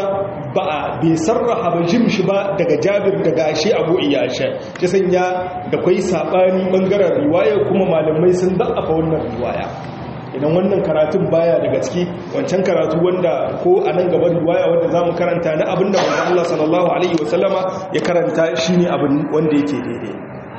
ba bai sarraha ba jim shi ba daga Jabir daga shi Abu Iyasha ya sanya da kai sabani bangaren riwaya kuma malamai sun da'afa wannan riwaya idan wannan karatun baya daga ciki wancan karatu wanda ko a nan gaban riwaya wanda zamu karanta na abinda manzo Allah sallallahu alaihi wasallama ya karanta shine abin wanda yake daidai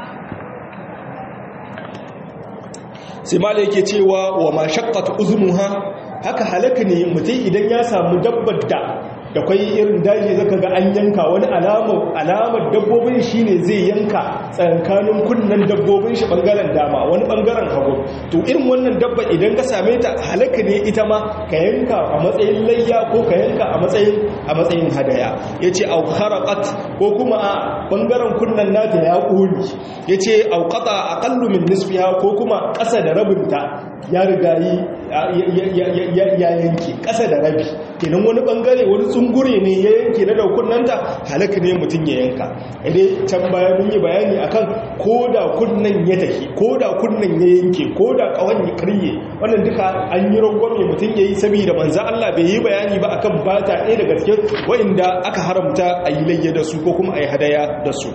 sai malai yake cewa wa ma shaqqat uzmuha haka halaka ne mutum idan ya samu dabbar da da kwai irin daji zaka ga an yanka wani alamar alamar dabbobin shine zai yanka tsankanin kunnan dabbobin shi bangaren dama wani bangaren hagu to irin wannan dabba idan ka same ta halaka ne ita ma ka yanka a matsayin layya ko ka yanka a matsayin a matsayin hadaya yace au kharaqat ko kuma a bangaren kunnan nata ya koli yace au qata aqallu min nisfiha ko kuma ƙasa da rabinta ya riga yi ya yanke ƙasa da rabi kenan wani bangare wani tsungure ne ya yanke na daukunnanta halaka ne mutum ya yanka idan can baya mun yi bayani akan koda kunnan ya tafi koda kunnan ya yanke koda kawan ya karye wannan duka an yi rangwame mutum yayi saboda manzo Allah bai yi bayani ba akan bata ɗaya daga cikin wa'inda aka haramta a yi layya da su ko kuma a yi hadaya da su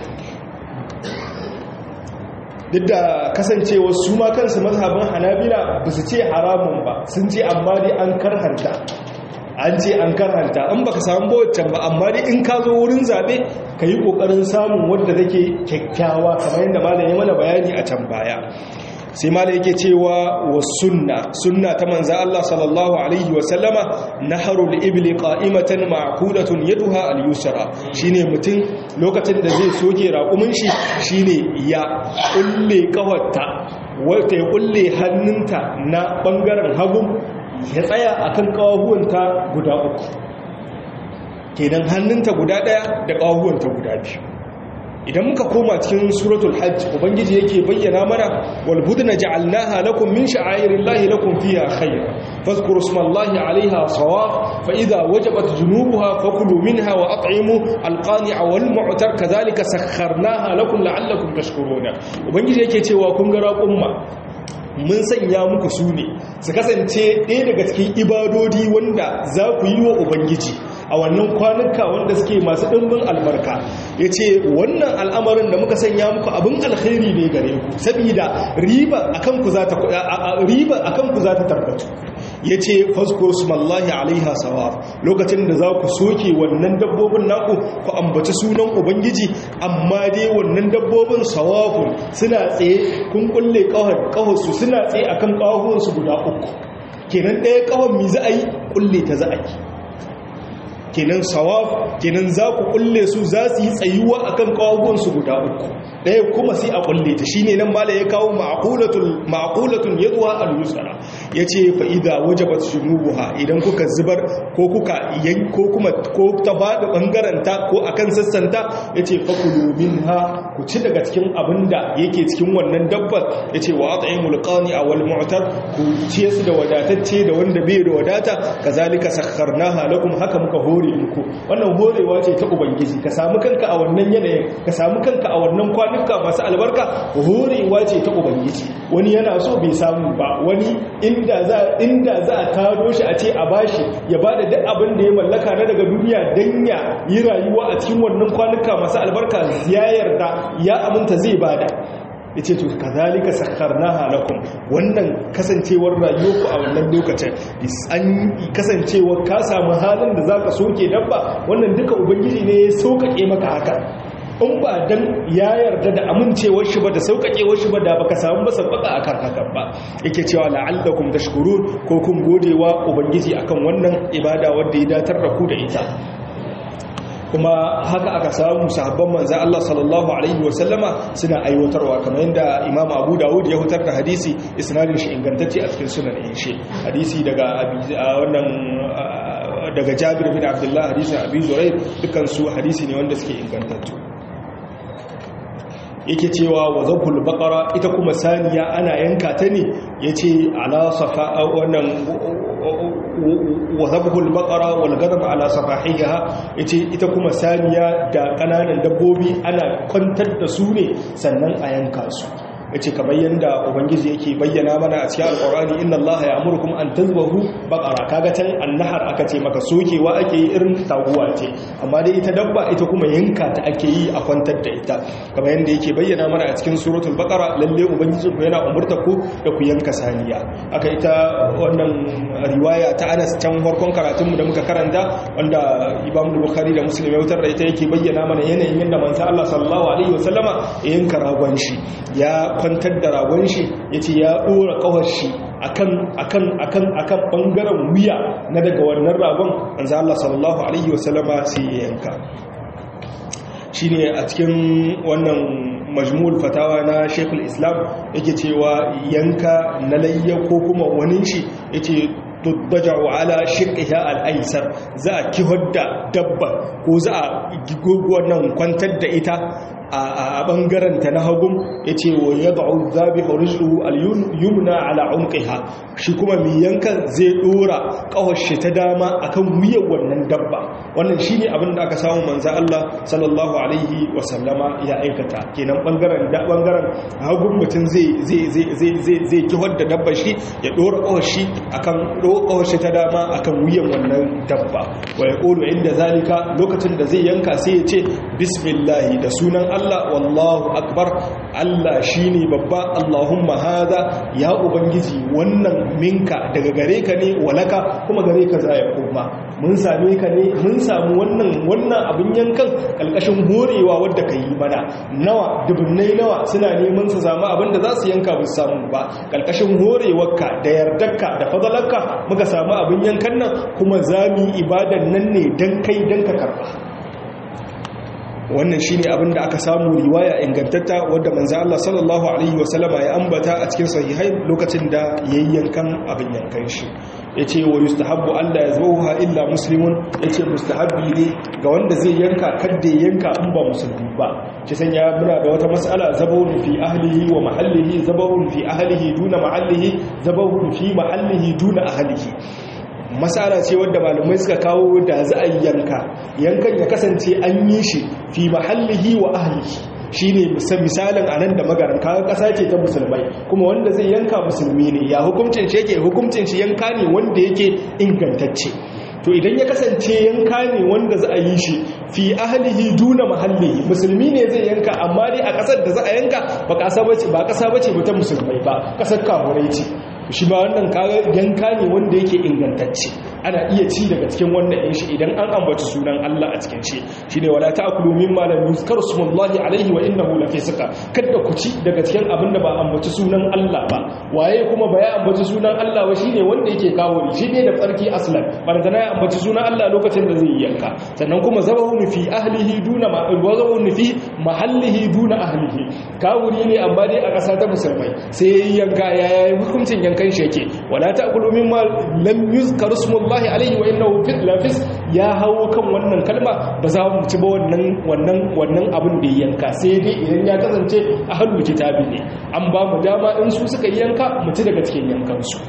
duk da kasancewa su ma kansu mazhabin hanabila ba su ce haramun ba sun ce amma dai an karhanta an ce an karhanta in baka samu bawaccan ba amma dai in ka zo wurin zabe ka yi kokarin samun wadda take kyakkyawa kamar yadda malam ya mana bayani a can baya sai mala yake cewa wa sunna sunna ta manzo Allah sallallahu alaihi wa sallama naharul ibli qa'imatan ma'qulatun yaduha al-yusra shine mutum lokacin da zai soke raƙumin shi shine ya kulle kawarta wata ya kulle hannunta na bangaren hagu ya tsaya akan kawahuwanta guda uku kenan hannunta guda daya da kawahuwanta guda biyu idan muka koma cikin suratul hajj ubangiji yake bayyana mana wal budna ja'alnaha lakum min sha'airillahi lakum fiha khayr fadhkuru ismallahi 'alayha sawaf fa idha wajabat junubuha fakulu minha wa at'imu alqani'a wal mu'tar kadhalika sakharnaha lakum la'allakum tashkuruna ubangiji yake cewa kun ga raƙumma mun sanya muku su ne su kasance ɗaya daga cikin ibadodi wanda za ku yi wa ubangiji a wannan kwanuka wanda suke masu ɗimbin albarka ya ce wannan al'amarin da muka sanya muku abin alkhairi ne gare ku saboda riba a kanku za ta tabbatu ya ce faskur sumallahi alaiha sawa lokacin da za ku soke wannan dabbobin naku ku ambaci sunan ubangiji amma dai wannan dabbobin sawafun suna tsaye kun kulle ƙahonsu suna tsaye akan ƙahonsu guda uku kenan ɗaya ƙahon mi za a yi kulle ta za a yi kenan sawaf kenan za ku kulle su za su yi tsayuwa akan ƙahonsu guda uku ɗaya kuma sai a kulle ta shine nan mala ya kawo ma'qulatun ma'qulatun yadwa al-yusra yace fa idza wajabat shunubuha idan kuka zubar ko kuka yan ko kuma ko ta bada bangaren ta ko akan sassanta yace fakulu minha ku ci daga cikin abinda yake cikin wannan dabbar yace wa at'imul qani'a wal mu'tar ku ci su da wadatacce da wanda bai da wadata kazalika sakharnaha lakum haka muka hore muku wannan horewa ce ta ubangiji ka samu kanka a wannan yanayin ka samu kanka a wannan kwanuka masu albarka horewa ce ta ubangiji wani yana so bai samu ba wani inda za inda za a taro shi a ce a bashi ya bada duk abin da ya mallaka na daga duniya dan ya yi rayuwa a cikin wannan kwanuka masu albarka ya yarda ya aminta zai bada yace to kazalika sakharnaha lakum wannan kasancewar rayuwarku a wannan lokacin an kasancewar ka samu halin da zaka soke dabba wannan duka ubangiji ne ya sauƙaƙe maka haka in ba dan ya yarda da amincewar shi ba da sauƙaƙewar shi ba da baka samu ba sabbaka akan hakan ba yake cewa la'allakum tashkurun ko kun godewa ubangiji akan wannan ibada wanda ya datar da ku da ita kuma haka aka samu sahabban manzo Allah sallallahu alaihi wasallama suna aiwatarwa kamar yadda Imam Abu Dawud ya hutar da hadisi isnadin shi ingantacce a cikin sunan shi hadisi daga wannan daga Jabir bin Abdullah hadisin Abi Zurair dukkan su hadisi ne wanda suke ingantattu yake cewa wa zabul baqara ita kuma saniya ana yanka ta ne yace ala safa wannan wa zabul baqara wal gadam ala safahiha yace ita kuma saniya da kananan dabbobi ana kwantar da su ne sannan a yanka su yace kamar yanda ubangiji yake bayyana mana a cikin alqur'ani inna allaha ya'murukum an tazbahu baqara kaga tan annahar aka ce maka sokewa ake yi irin taguwa ce amma dai ita dabba ita kuma yanka ta ake yi a kwantar da ita kamar yanda yake bayyana mana a cikin suratul baqara lalle ubangiji ku yana umurta ku da ku yanka saniya aka ita wannan riwaya ta Anas can farkon karatunmu da muka karanta wanda Imam Bukhari da Muslim ya wutar da ita yake bayyana mana yanayin yanda manzo Allah sallallahu alaihi wasallama ya yanka ragon shi ya kwantar da ragon shi ya ce ya ɗora ƙawar shi akan akan akan akan ɓangaren wuya na daga wannan ragon an za Allah sallallahu alaihi wasallama sai ya yanka shi ne a cikin wannan majmul fatawa na shekul islam yake cewa yanka na layya ko kuma wani shi ya ce tuddaja wa ala shiqqiha al-aysar za a kihar da dabba ko za a wannan kwantar da ita a bangaren ta na hagun yace wa yad'u dhabihu rijluhu al-yumna ala unqiha shi kuma mai yankan zai dora kawar shi ta dama akan wuyan wannan dabba wannan shine abin da aka samu manzo Allah sallallahu alaihi wa sallama ya aikata kenan bangaren da bangaren hagun mutun zai zai zai zai zai kihar da dabba shi ya dora kawar shi akan kawar shi ta dama akan wuyan wannan dabba wa yaqulu inda zalika lokacin da zai yanka sai ya ce bismillah da sunan Allah wallahu akbar Allah shine babba Allahumma hada ya ubangiji wannan minka daga gare ka ne walaka kuma gare ka za ya koma mun same ka ne mun samu wannan wannan abin yankan kalkashin horewa wanda ka yi mana nawa dubunnai nawa suna neman su samu abin da za su yanka ba su samu ba kalkashin horewarka da yardarka da fadalarka muka samu abin yankan nan kuma za mu yi ibadan nan ne dan kai dan ka karba wannan shine abin da aka samu riwaya ingantatta wadda manzo Allah sallallahu alaihi wasallama ya ambata a cikin sahihai lokacin da yayyankan abin yankan shi yace wa yustahabbu alla yazbaha illa muslimun yace mustahabbi ne ga wanda zai yanka kadda yanka in ba musulmi ba shi sanya muna da wata mas'ala zabawun fi ahlihi wa mahallihi zabawun fi ahlihi duna mahallihi zabawun fi mahallihi duna ahlihi masala ce wadda malamai suka kawo da za a yi yanka yankan ya kasance an yi shi fi mahallihi wa ahlihi shine misalin anan da magaran kaga kasa ce ta musulmai kuma wanda zai yanka musulmi ne ya hukuncin shi yake hukuncin shi yanka ne wanda yake ingantacce to idan ya kasance yanka ne wanda za a yi shi fi ahlihi duna mahallihi musulmi ne zai yanka amma dai a kasar da za a yanka ba kasa bace ba kasa bace ba ta musulmai ba kasar kafirai ce shi ba wannan yanka ne wanda yake ingantacce ana iya ci daga cikin wannan yin shi idan an ambaci sunan Allah a cikin shi shine wala ta'kulu mimma lam yuzkar smullahi alaihi wa innahu lafisqa kada ku ci daga cikin abin da ba ambaci sunan Allah ba waye kuma ba ya ambaci sunan Allah ba shine wanda yake kawo shi ne da tsarki aslan barantana ya ambaci sunan Allah lokacin da zai yanka sannan kuma zabahu fi ahlihi duna ma wazahu fi mahallihi duna ahlihi kawuri ne amma dai a ƙasa ta musulmai sai yanka yayin hukuncin yanka kan shi yake wala ta'kulu mimma lam yuzkar ismullahi alayhi wa innahu lafis ya hawo kan wannan kalma ba za mu ci ba wannan wannan wannan abin da yanka sai dai idan ya kasance ahlul kitabi ne an ba mu dama in su suka yanka mu ci daga cikin yankan su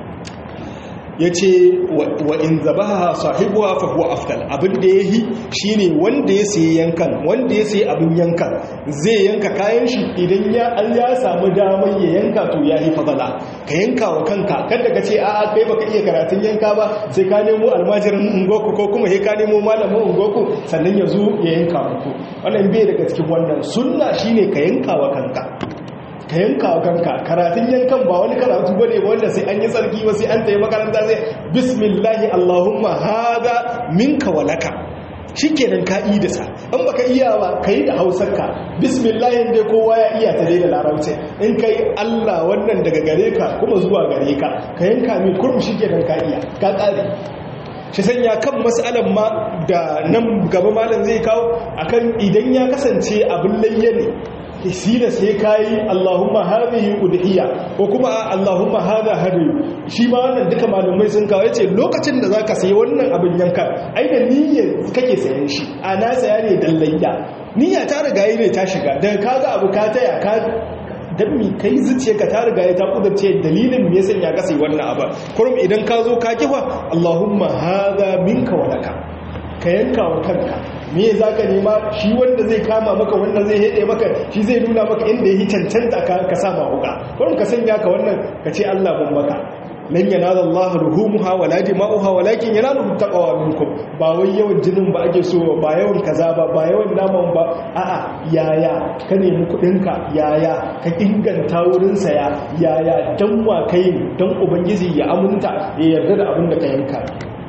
yace wa in zabaha sahibuha fa huwa afdal abin da yahi shine wanda ya sayi yankan wanda ya sayi abin yankan zai yanka kayan shi idan ya an ya samu damar ya yanka to yahi fadala ka yanka wa kanka kada ka ce a'a kai baka iya karatun yanka ba sai ka nemo almajirin ungoku ko kuma sai ka nemo malamin ungoku sannan ya zo ya yanka muku wannan bai daga cikin wannan sunna shine ka yanka wa kanka ka yanka wa kanka karatun yankan ba wani karatu ba ne wanda sai an yi tsarki ba sai an tayi makaranta sai bismillahi allahumma hada minka walaka shi kenan ka yi da sa in baka iya ba ka yi da hausarka bismillahi dai kowa ya iya ta dai da larabci in ka yi allah wannan daga gare ka kuma zuwa gare ka ka yanka mai kurum shi kenan ka iya ka ƙare shi sanya kan matsalan ma da nan gaba malam zai kawo akan idan ya kasance abin layya ne shi da sai kayi Allahumma hadhihi udhiya ko kuma Allahumma hadha hadi shi ma wannan duka malumai sun kawo yace lokacin da zaka sayi wannan abin yanka ai da niyyar kake sayan shi ana saya ne dan layya niyya ta riga ne ta shiga daga kaga abu ka taya ka dan mi kai zuciyarka ta riga ta kudurce dalilin me yasa ya kasai wannan abu kurum idan ka zo ka kifa Allahumma hadha minka wa laka ka yanka wa kanka me za ka nema shi wanda zai kama maka wannan zai haɗe maka shi zai nuna maka inda ya yi cancanta ka sama huka kawai ka sanya ka wannan ka ce Allah mun maka lan yanala Allah ruhumuha wala dima'uha walakin yanaluhu taqwa minkum ba wai yawan jinin ba ake so ba yawan kaza ba ba yawan naman ba a'a yaya ka nemi kudin ka yaya ka inganta wurin saya yaya dan wa kai dan ubangiji ya amunta ya yarda da abin da ka yanka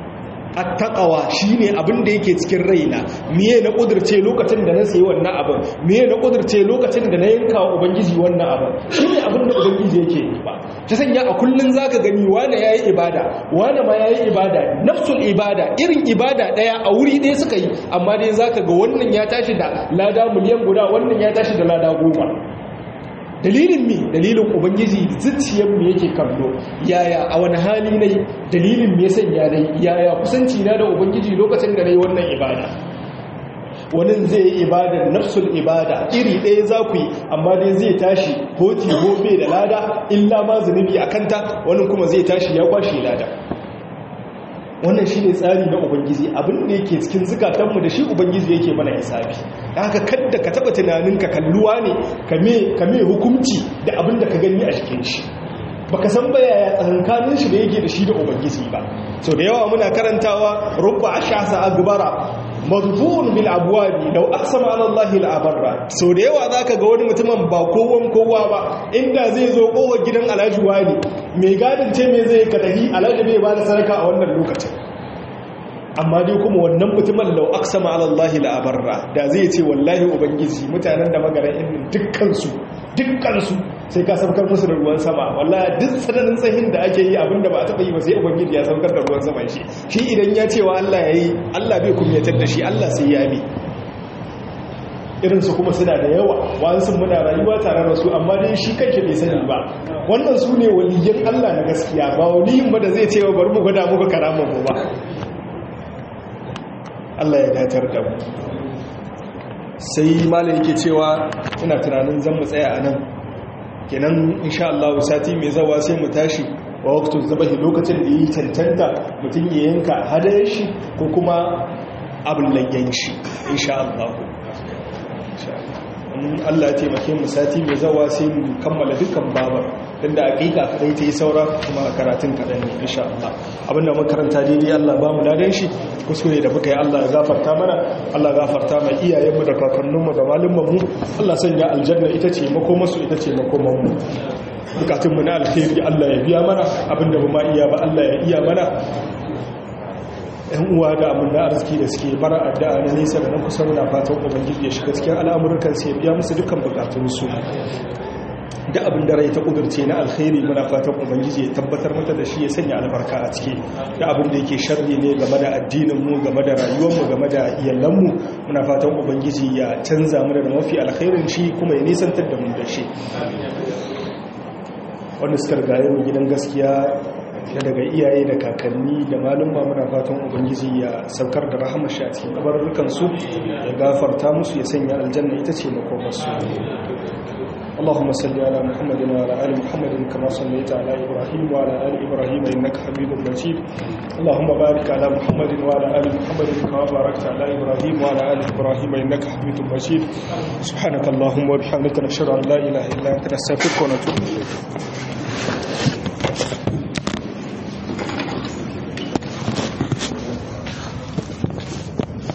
attaqawa shine abin da yake cikin raina miye na kudurce lokacin da na sayi wannan abin miye na kudurce lokacin da na yanka wa ubangiji wannan abin shine abin da ubangiji yake yi ba ta sanya a kullun zaka gani wani yayi ibada wani ma yayi ibada nafsul ibada irin ibada daya a wuri ɗaya suka yi amma dai zaka ga wannan ya tashi da lada miliyan guda wannan ya tashi da lada goma dalilin mi dalilin ubangiji zuciyar mu yake kallo yaya a wani hali ne dalilin me yasa ya dai yaya kusanci na da ubangiji lokacin da nayi wannan ibada wannan zai yi ibadar nafsul ibada iri ɗaya za ku yi amma dai zai tashi hoti hobe da lada illa ma zunubi akanta wannan kuma zai tashi ya kwashi lada wannan shi ne tsari na ubangiji abin da yake cikin zukatanmu da shi ubangiji yake mana hisabi haka kadda ka taba tunanin ka kalluwa ne ka me hukunci da abin da ka gani a cikin shi baka san ba yaya tsakankanin shi da yake da shi da ubangiji ba so da yawa muna karantawa rubba ashasa agbara madbu'un bil abwabi law aqsama ala Allah la abarra. So da yawa zaka ga wani mutumin ba kowan kowa ba, inda zai zo kowar gidan Alhaji wani mai gadin ce me zai kadahi Alhaji bai ba da sadaka a wannan lokacin. Amma dai kuma wannan mutumin law aqsama ala Allah la abarra, da zai ce wallahi ubangiji mutanen da magaran in dukkan su dukkan su sai ka saukar musu da ruwan sama, wallahi duk tsananin tsahin da ake yi abinda ba a taba yi ba sai ubangiji ya saukar da ruwan sama shi shi idan ya ce wa Allah yayi Allah bai kumyatar da shi, Allah sai ya bi. Irin su kuma suna da yawa, wani sun muna rayuwa tare da su amma dai shi kanke bai sani ba. Wannan su ne waliyan Allah na gaskiya, ba waliyin ba da zai ce wa bari mu gwada muku karaman mu ba. Allah ya datar da mu. Sai malai yake cewa ina tunanin zan mu tsaya a nan, kenan insha Allah sati mai zawa sai mu tashi wa waqtu zabahi, lokacin da yi tantanta mutum ya yanka hadayar shi ko kuma abin layyan shi insha Allah. Allah ya taimake mu sati mai zawa sai mu kammala dukkan babar, dan da hakika kadai ta yi saura kuma karatun kadan ne insha Allah. Abinda makaranta daidai Allah ba mu ladan shi, kuskure da muka yi Allah ya gafarta mana, Allah gafarta mai iyayenmu da kakanninmu da malumanmu, Allah sanya aljanna ita ce makomarsu, ita ce makomanmu. Bukatunmu na alkhairi Allah ya biya mana, abinda ba ma iya ba Allah ya iya mana. Yan uwa da abin da arziki da suke bara addu'a na nesa da na kusa, muna fatan ubangiji ya shiga cikin al'amuran sai ya biya musu dukkan bukatunsu. Da abin da rai ta kudurce na alkhairi muna fatan ubangiji ya tabbatar mata da shi, ya sanya albarka a ciki. Da abin da yake sharri ne game da addinin mu, game da rayuwar mu, game da iyalan mu, muna fatan ubangiji ya canza mu da mafi alkhairin shi kuma ya nisantar da mu da shi. Wanda suka rigaye mu gidan gaskiya da daga iyaye da kakanni da malumma, muna fatan ubangiji ya saukar da rahamar shi a cikin kabarurrukan su, ya gafarta musu, ya sanya aljanna ita ce makomarsu. اللهم صل على محمد وعلى ال محمد كما صليت على ابراهيم وعلى ال ابراهيم انك حميد مجيد. اللهم بارك على محمد وعلى ال محمد كما باركت على ابراهيم وعلى ال ابراهيم انك حميد مجيد. سبحانك اللهم وبحمدك نشهد ان لا اله الا انت نستغفرك ونتوب اليك.